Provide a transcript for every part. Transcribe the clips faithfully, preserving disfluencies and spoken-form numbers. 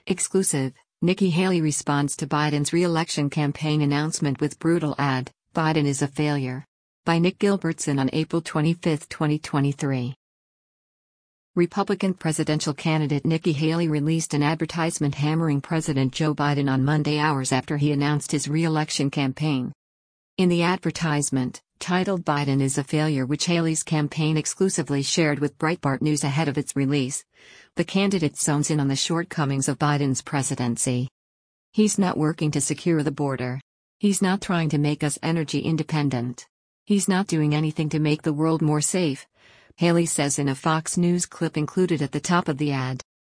Exclusive, Nikki Haley responds to Biden's re-election campaign announcement with brutal ad, "Biden is a failure." By Nick Gilbertson on April twenty-fifth, twenty twenty-three. Republican presidential candidate Nikki Haley released an advertisement hammering President Joe Biden on Monday hours after he announced his re-election campaign. In the advertisement, titled "Biden is a Failure," which Haley's campaign exclusively shared with Breitbart News ahead of its release, the candidate zones in on the shortcomings of Biden's presidency. "He's not working to secure the border. He's not trying to make us energy independent. He's not doing anything to make the world more safe," Haley says in a Fox News clip included at the top of the ad.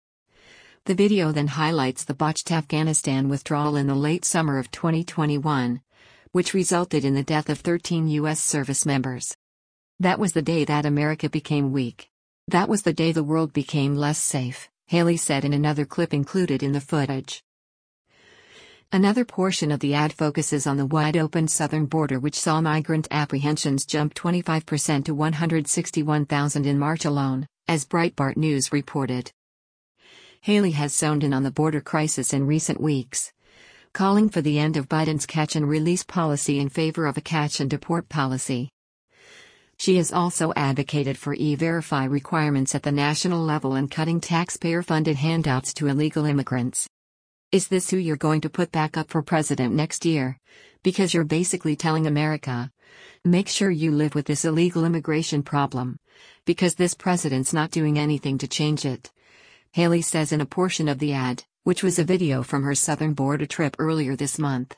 The video then highlights the botched Afghanistan withdrawal in the late summer of twenty twenty-one, which resulted in the death of thirteen U S service members. "That was the day that America became weak. That was the day the world became less safe," Haley said in another clip included in the footage. Another portion of the ad focuses on the wide-open southern border, which saw migrant apprehensions jump twenty-five percent to one hundred sixty-one thousand in March alone, as Breitbart News reported. Haley has zoned in on the border crisis in recent weeks, calling for the end of Biden's catch-and-release policy in favor of a catch-and-deport policy. She has also advocated for E-Verify requirements at the national level and cutting taxpayer-funded handouts to illegal immigrants. "Is this who you're going to put back up for president next year? Because you're basically telling America, make sure you live with this illegal immigration problem, because this president's not doing anything to change it," Haley says in a portion of the ad, which was a video from her southern border trip earlier this month.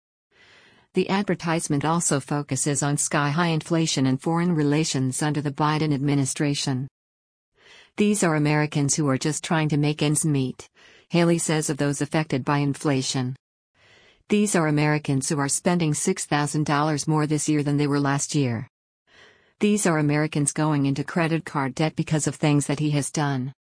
The advertisement also focuses on sky-high inflation and foreign relations under the Biden administration. "These are Americans who are just trying to make ends meet," Haley says of those affected by inflation. "These are Americans who are spending six thousand dollars more this year than they were last year. These are Americans going into credit card debt because of things that he has done."